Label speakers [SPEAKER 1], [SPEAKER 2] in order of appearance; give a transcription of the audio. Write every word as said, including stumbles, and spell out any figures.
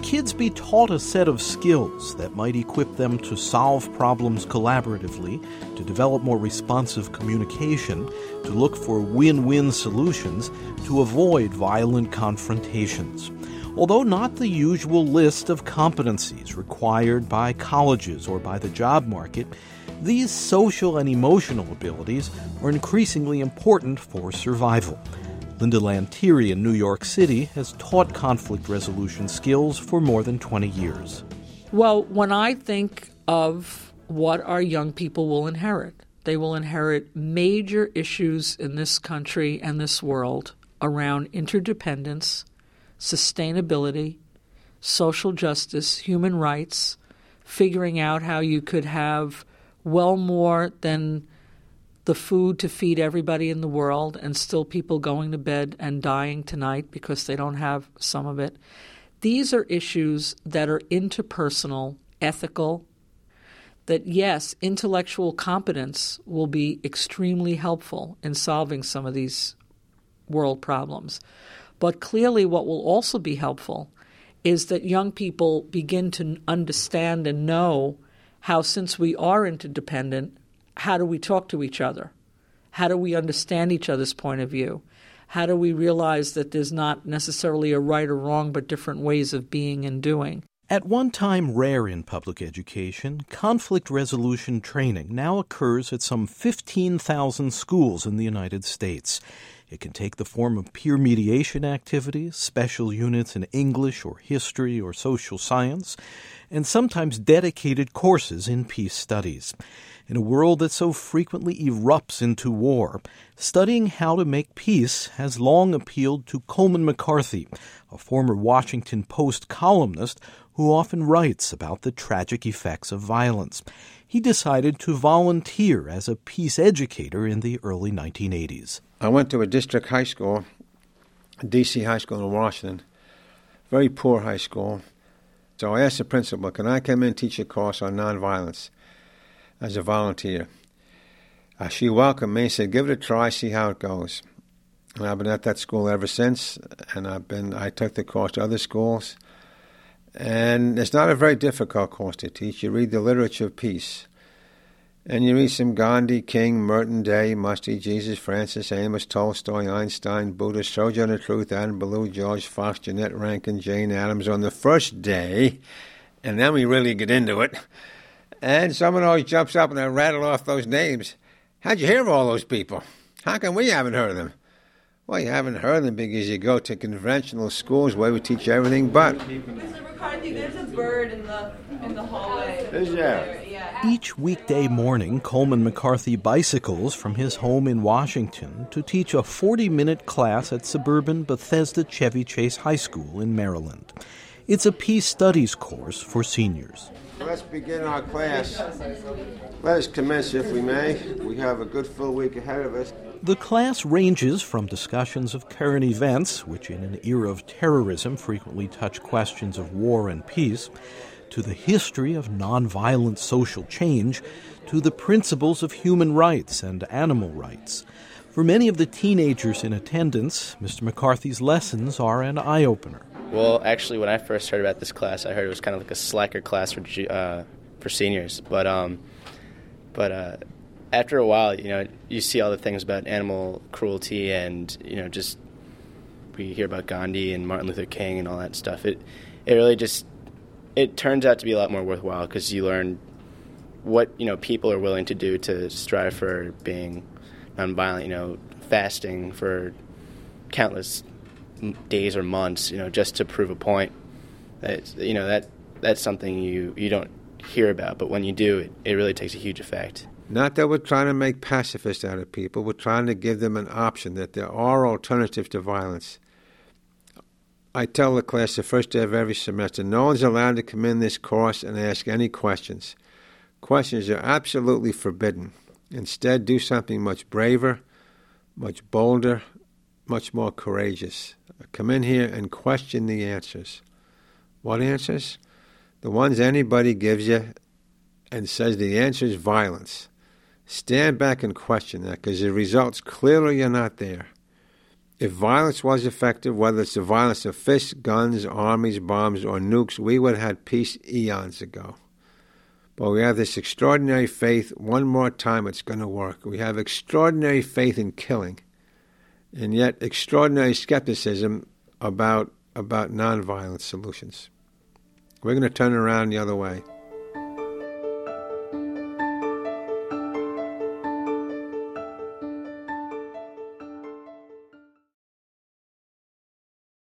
[SPEAKER 1] kids be taught a set of skills that might equip them to solve problems collaboratively, to develop more responsive communication, to look for win-win solutions, to avoid violent confrontations. Although not the usual list of competencies required by colleges or by the job market, these social and emotional abilities are increasingly important for survival. Linda Lantieri in New York City has taught conflict resolution skills for more than twenty years.
[SPEAKER 2] Well, when I think of what our young people will inherit, they will inherit major issues in this country and this world around interdependence, sustainability, social justice, human rights, figuring out how you could have well more than the food to feed everybody in the world and still people going to bed and dying tonight because they don't have some of it. These are issues that are interpersonal, ethical, that yes, intellectual competence will be extremely helpful in solving some of these world problems. But clearly what will also be helpful is that young people begin to understand and know how, since we are interdependent, how do we talk to each other? How do we understand each other's point of view? How do we realize that there's not necessarily a right or wrong, but different ways of being and doing?
[SPEAKER 1] At one time rare in public education, conflict resolution training now occurs at some fifteen thousand schools in the United States. It can take the form of peer mediation activities, special units in English or history or social science, and sometimes dedicated courses in peace studies. In a world that so frequently erupts into war, studying how to make peace has long appealed to Coleman McCarthy, a former Washington Post columnist who often writes about the tragic effects of violence. He decided to volunteer as a peace educator in the early nineteen eighties.
[SPEAKER 3] I went to a district high school, D C high school in Washington, very poor high school. So I asked the principal, can I come in and teach a course on nonviolence as a volunteer? Uh, she welcomed me and said, give it a try, see how it goes. And I've been at that school ever since, and I've been I took the course to other schools. And it's not a very difficult course to teach. You read the literature of peace. And you read some Gandhi, King, Merton, Day, Musty, Jesus, Francis, Amos, Tolstoy, Einstein, Buddha, Sojourner Truth, Adam Ballou, George Fox, Jeanette Rankin, Jane Addams on the first day. And then we really get into it. And someone always jumps up and I rattle off those names. How'd you hear of all those people? How come we haven't heard of them? Well, you haven't heard of them because you go to conventional schools where we teach everything but.
[SPEAKER 4] Mister McCarthy, there's a bird in the in the hallway.
[SPEAKER 3] Is there?
[SPEAKER 4] Yeah.
[SPEAKER 1] Each weekday morning, Coleman McCarthy bicycles from his home in Washington to teach a forty-minute class at suburban Bethesda Chevy Chase High School in Maryland. It's a peace studies course for seniors.
[SPEAKER 3] Let's begin our class. Let us commence, if we may. We have a good full week ahead of us.
[SPEAKER 1] The class ranges from discussions of current events, which in an era of terrorism frequently touch questions of war and peace, to the history of nonviolent social change, to the principles of human rights and animal rights. For many of the teenagers in attendance, Mister McCarthy's lessons are an eye-opener.
[SPEAKER 5] Well, actually, when I first heard about this class, I heard it was kind of like a slacker class for uh, for seniors. But um, but uh, after a while, you know, you see all the things about animal cruelty, and you know, just we hear about Gandhi and Martin Luther King and all that stuff. It it really just it turns out to be a lot more worthwhile because you learn what you know people are willing to do to strive for being nonviolent. You know, fasting for countless days or months, you know, just to prove a point. That you know that that's something you, you don't hear about, but when you do, it, it really takes a huge effect.
[SPEAKER 3] Not that we're trying to make pacifists out of people. We're trying to give them an option, that there are alternatives to violence. I tell the class the first day of every semester, no one's allowed to come in this course and ask any questions. Questions are absolutely forbidden. Instead, do something much braver, much bolder, much more courageous. Come in here and question the answers. What answers? The ones anybody gives you and says the answer is violence. Stand back and question that, because the results clearly are not there. If violence was effective, whether it's the violence of fists, guns, armies, bombs, or nukes, we would have had peace eons ago. But we have this extraordinary faith, one more time it's going to work. We have extraordinary faith in killing, and yet extraordinary skepticism about, about nonviolent solutions. We're going to turn around the other way.